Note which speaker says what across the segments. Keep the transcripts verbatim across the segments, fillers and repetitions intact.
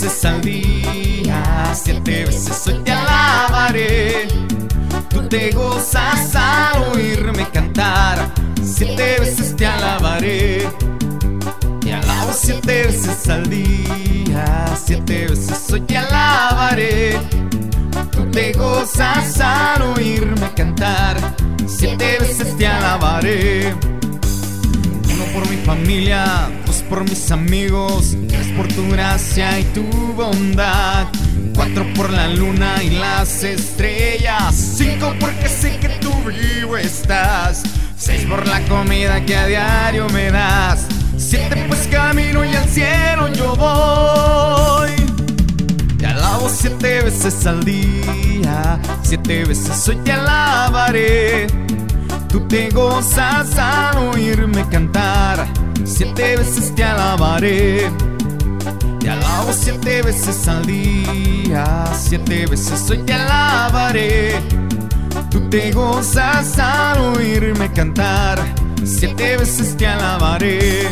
Speaker 1: veces al día, siete veces hoy te alabaré. Tú te gozas al oírme cantar, siete veces te alabaré. Te alabo siete veces al día, siete veces hoy te alabaré. Tú te gozas al oírme cantar, siete veces te alabaré. Uno por mi familia, dos por mis amigos, tres por tu gracia y tu bondad, cuatro por la luna y las estrellas, cinco porque sé que tú vivo estás, seis por la comida que a diario me das, siete pues camino y al cielo yo voy. Te alabo siete veces al día, siete veces hoy te alabaré. Tú te gozas al oírme cantar, siete veces te alabaré. Te alabo siete veces al día, siete veces hoy te alabaré. Tú te gozas al oírme cantar, siete veces te alabaré.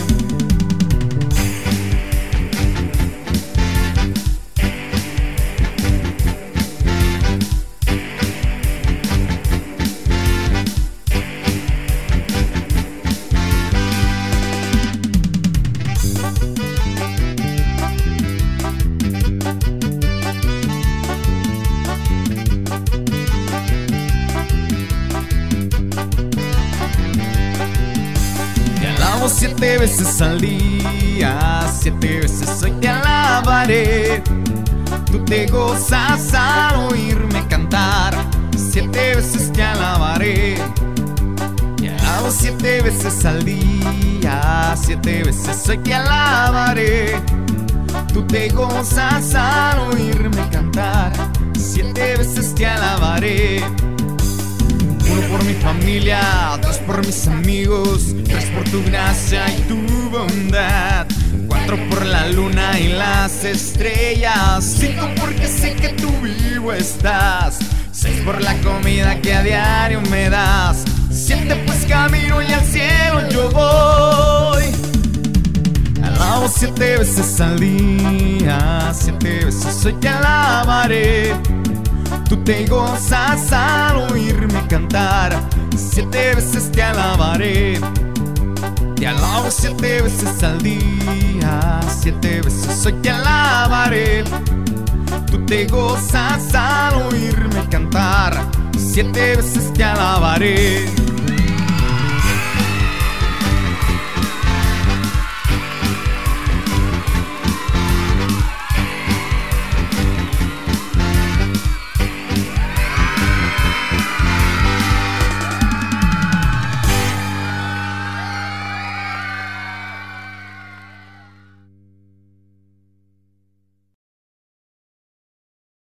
Speaker 1: Siete veces al día, siete veces hoy te alabaré. Tú te gozas al oírme cantar, siete veces te alabaré. Te alabo siete veces al día, siete veces hoy te alabaré. Tú te gozas al oírme cantar, siete veces te alabaré. Uno por mi familia, dos por mis amigos, tres por tu gracia y tu bondad, cuatro por la luna y las estrellas, cinco porque sé que tú vivo estás, seis por la comida que a diario me das, siete pues camino y al cielo yo voy. Alabo siete veces al día, siete veces hoy te alabaré. Tú te gozas al oírme cantar, siete veces te alabaré. Te alabo siete veces al día, siete veces hoy te alabaré. Tú te gozas al oírme cantar, siete veces te alabaré.